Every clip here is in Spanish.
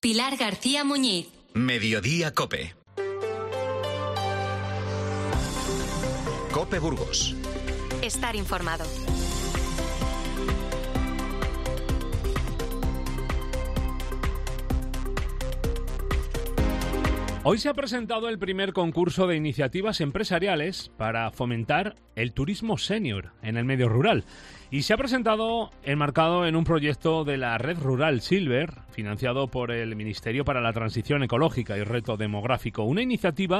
Pilar García Muñiz. Mediodía COPE. COPE Burgos. Estar informado. Hoy se ha presentado el primer concurso de iniciativas empresariales para fomentar el turismo senior en el medio rural. Y se ha presentado enmarcado en un proyecto de la Red Rural Silver, financiado por el Ministerio para la Transición Ecológica y Reto Demográfico. Una iniciativa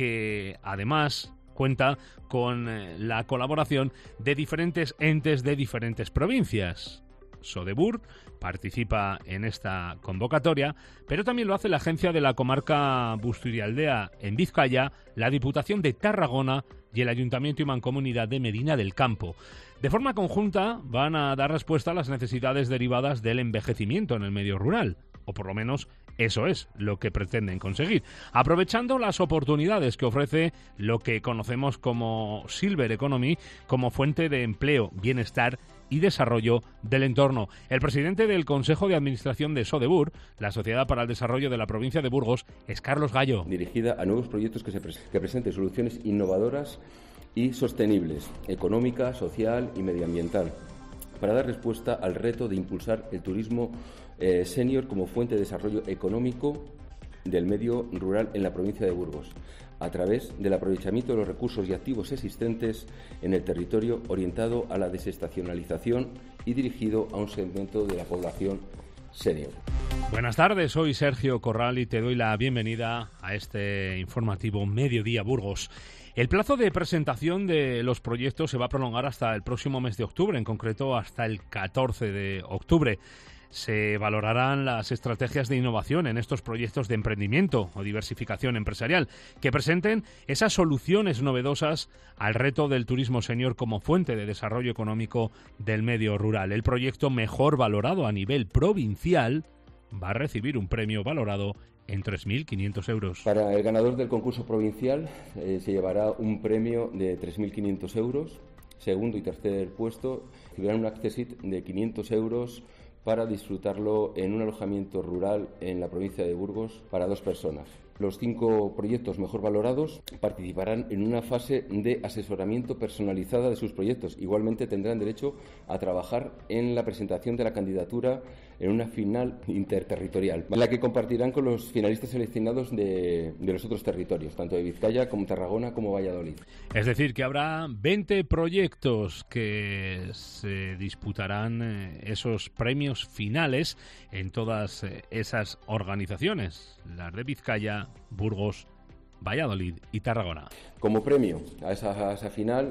que además cuenta con la colaboración de diferentes entes de diferentes provincias. Sodebur participa en esta convocatoria, pero también lo hace la Agencia de la Comarca Busturialdea en Vizcaya, la Diputación de Tarragona y el Ayuntamiento y Mancomunidad de Medina del Campo. De forma conjunta van a dar respuesta a las necesidades derivadas del envejecimiento en el medio rural, o por lo menos eso es lo que pretenden conseguir, aprovechando las oportunidades que ofrece lo que conocemos como Silver Economy como fuente de empleo, bienestar y desarrollo del entorno. El presidente del Consejo de Administración de Sodebur, la Sociedad para el Desarrollo de la Provincia de Burgos, es Carlos Gallo. Dirigida a nuevos proyectos que presenten soluciones innovadoras y sostenibles, económica, social y medioambiental, para dar respuesta al reto de impulsar el turismo senior como fuente de desarrollo económico del medio rural en la provincia de Burgos, a través del aprovechamiento de los recursos y activos existentes en el territorio, orientado a la desestacionalización y dirigido a un segmento de la población senior. Buenas tardes, soy Sergio Corral y te doy la bienvenida a este informativo Mediodía Burgos. El plazo de presentación de los proyectos se va a prolongar hasta el próximo mes de octubre, en concreto hasta el 14 de octubre. Se valorarán las estrategias de innovación en estos proyectos de emprendimiento o diversificación empresarial que presenten esas soluciones novedosas al reto del turismo senior como fuente de desarrollo económico del medio rural. El proyecto mejor valorado a nivel provincial va a recibir un premio valorado en 3.500 euros. Para el ganador del concurso provincial se llevará un premio de 3.500 euros. Segundo y tercer puesto recibirán un accessit de 500 euros para disfrutarlo en un alojamiento rural en la provincia de Burgos para 2 personas. Los 5 proyectos mejor valorados participarán en una fase de asesoramiento personalizada de sus proyectos. Igualmente tendrán derecho a trabajar en la presentación de la candidatura en una final interterritorial, en la que compartirán con los finalistas seleccionados de los otros territorios, tanto de Vizcaya como Tarragona como Valladolid. Es decir, que habrá 20 proyectos que se disputarán esos premios finales en todas esas organizaciones, las de Vizcaya, Burgos, Valladolid y Tarragona. Como premio a esa final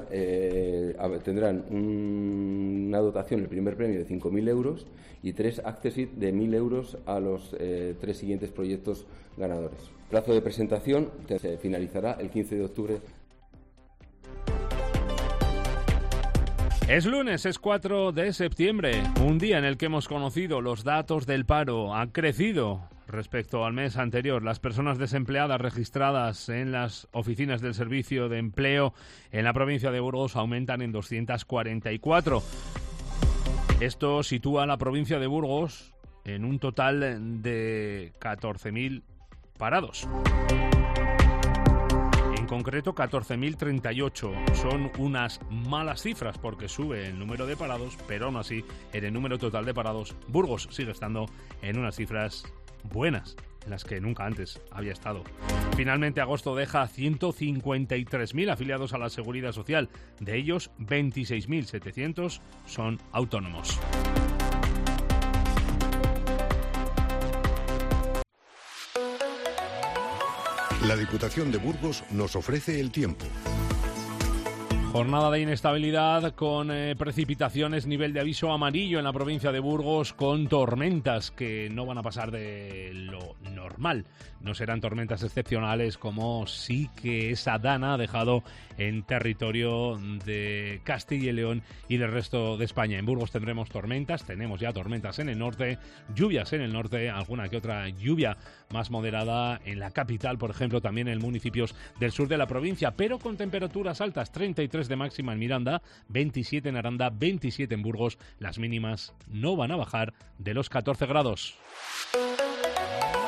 tendrán una dotación, el primer premio de 5.000 euros y 3 accessit de 1.000 euros a los 3 siguientes proyectos ganadores. El plazo de presentación se finalizará el 15 de octubre. Es lunes, es 4 de septiembre, un día en el que hemos conocido los datos del paro. Ha crecido respecto al mes anterior. Las personas desempleadas registradas en las oficinas del Servicio de Empleo en la provincia de Burgos aumentan en 244. Esto sitúa a la provincia de Burgos en un total de 14.000 parados. En concreto 14.038. Son unas malas cifras porque sube el número de parados, pero aún así en el número total de parados Burgos sigue estando en unas cifras buenas, en las que nunca antes había estado. Finalmente agosto deja 153.000 afiliados a la Seguridad Social, de ellos 26.700 son autónomos. La Diputación de Burgos nos ofrece el tiempo. Jornada de inestabilidad con precipitaciones, nivel de aviso amarillo en la provincia de Burgos, con tormentas que no van a pasar de lo normal. No serán tormentas excepcionales como sí que esa dana ha dejado en territorio de Castilla y León y del resto de España. En Burgos tendremos tormentas, tenemos ya tormentas en el norte, lluvias en el norte, alguna que otra lluvia más moderada en la capital, por ejemplo, también en municipios del sur de la provincia, pero con temperaturas altas, 33 de máxima en Miranda, 27 en Aranda, 27 en Burgos. Las mínimas no van a bajar de los 14 grados.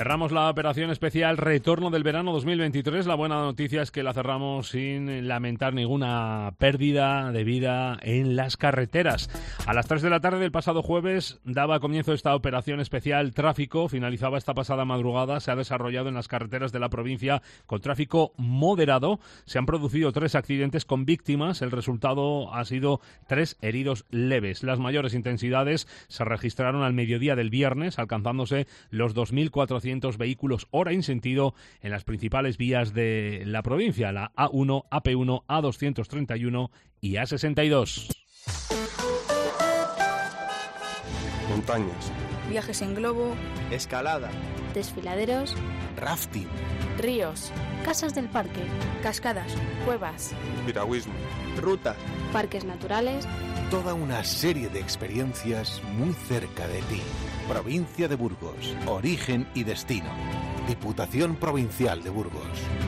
Cerramos la operación especial Retorno del Verano 2023. La buena noticia es que la cerramos sin lamentar ninguna pérdida de vida en las carreteras. A las 3 de la tarde del pasado jueves daba comienzo esta operación especial Tráfico. Finalizaba esta pasada madrugada. Se ha desarrollado en las carreteras de la provincia con tráfico moderado. Se han producido 3 accidentes con víctimas. El resultado ha sido 3 heridos leves. Las mayores intensidades se registraron al mediodía del viernes, alcanzándose los 2.400 vehículos hora en sentido en las principales vías de la provincia, la A1, AP1, A231 y A62. Montañas, viajes en globo, escalada, desfiladeros, rafting, ríos, casas del parque, cascadas, cuevas, piragüismo, rutas, parques naturales. Toda una serie de experiencias muy cerca de ti. Provincia de Burgos, origen y destino. Diputación Provincial de Burgos.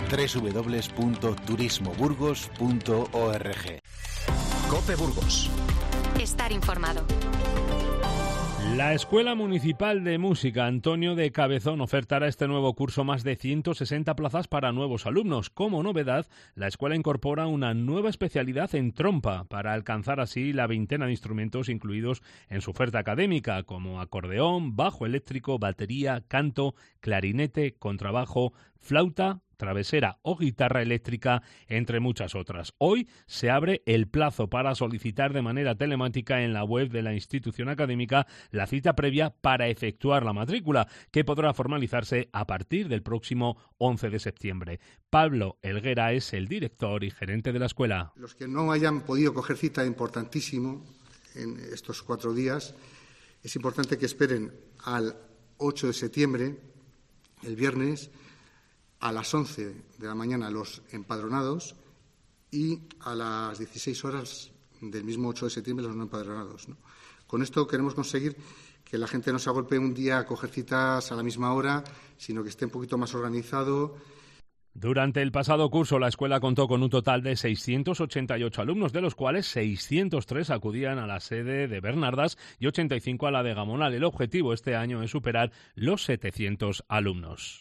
www.turismoburgos.org. COPE Burgos. Estar informado. La Escuela Municipal de Música Antonio de Cabezón ofertará este nuevo curso más de 160 plazas para nuevos alumnos. Como novedad, la escuela incorpora una nueva especialidad en trompa para alcanzar así la veintena de instrumentos incluidos en su oferta académica, como acordeón, bajo eléctrico, batería, canto, clarinete, contrabajo, flauta, travesera o guitarra eléctrica, entre muchas otras. Hoy se abre el plazo para solicitar de manera telemática en la web de la institución académica la cita previa para efectuar la matrícula, que podrá formalizarse a partir del próximo 11 de septiembre. Pablo Helguera es el director y gerente de la escuela. Los que no hayan podido coger cita, importantísimo, en estos 4 días, es importante que esperen al 8 de septiembre, el viernes, a las 11 de la mañana los empadronados y a las 16 horas del mismo 8 de septiembre los no empadronados, ¿no? Con esto queremos conseguir que la gente no se agolpe un día a coger citas a la misma hora, sino que esté un poquito más organizado. Durante el pasado curso, la escuela contó con un total de 688 alumnos, de los cuales 603 acudían a la sede de Bernardas y 85 a la de Gamonal. El objetivo este año es superar los 700 alumnos.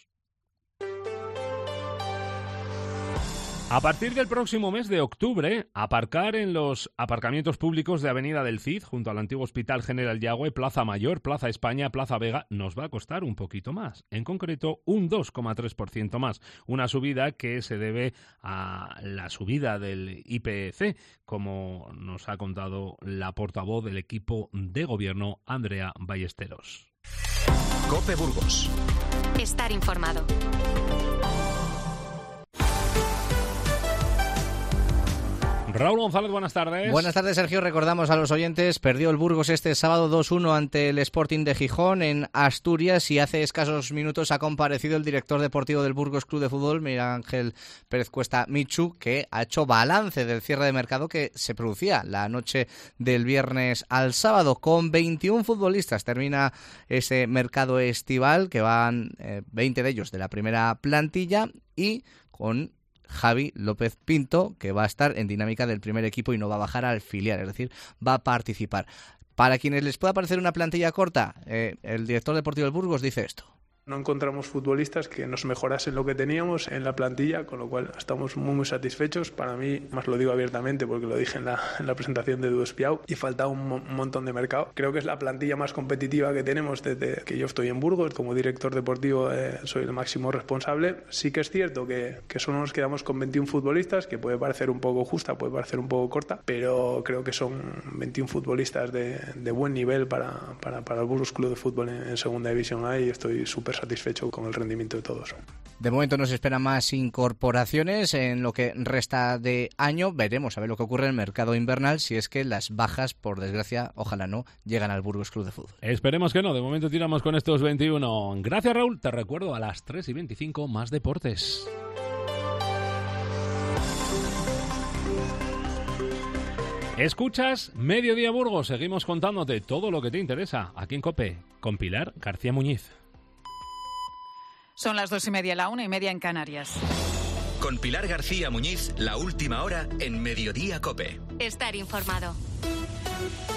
A partir del próximo mes de octubre, aparcar en los aparcamientos públicos de Avenida del Cid, junto al antiguo Hospital General Yagüe, Plaza Mayor, Plaza España, Plaza Vega, nos va a costar un poquito más, en concreto un 2,3% más, una subida que se debe a la subida del IPC, como nos ha contado la portavoz del equipo de gobierno, Andrea Ballesteros. COPE Burgos. Estar informado. Raúl González, buenas tardes. Buenas tardes, Sergio. Recordamos a los oyentes, perdió el Burgos este sábado 2-1 ante el Sporting de Gijón en Asturias y hace escasos minutos ha comparecido el director deportivo del Burgos Club de Fútbol, Miguel Ángel Pérez Cuesta Michu, que ha hecho balance del cierre de mercado que se producía la noche del viernes al sábado. Con 21 futbolistas termina ese mercado estival, que van 20 de ellos de la primera plantilla, y con Javi López Pinto, que va a estar en dinámica del primer equipo y no va a bajar al filial, es decir, va a participar. Para quienes les pueda parecer una plantilla corta, el director deportivo del Burgos dice esto. No encontramos futbolistas que nos mejorasen lo que teníamos en la plantilla, con lo cual estamos muy satisfechos. Para mí, más lo digo abiertamente porque lo dije en la presentación de Duespiau, y falta un montón de mercado. Creo que es la plantilla más competitiva que tenemos desde que yo estoy en Burgos. Como director deportivo soy el máximo responsable. Sí que es cierto que solo nos quedamos con 21 futbolistas, que puede parecer un poco justa, puede parecer un poco corta, pero creo que son 21 futbolistas de buen nivel para el Burgos Club de Fútbol en Segunda División A, y estoy súper satisfecho con el rendimiento de todos. De momento nos esperan más incorporaciones en lo que resta de año. Veremos a ver lo que ocurre en el mercado invernal, si es que las bajas, por desgracia, ojalá no, llegan al Burgos Club de Fútbol. Esperemos que no. De momento tiramos con estos 21. Gracias, Raúl. Te recuerdo, a las 3:25 más deportes. Escuchas Mediodía Burgos. Seguimos contándote todo lo que te interesa aquí en COPE con Pilar García Muñiz. Son las 2:30, la 1:30 en Canarias. Con Pilar García Muñiz, la última hora en Mediodía COPE. Estar informado.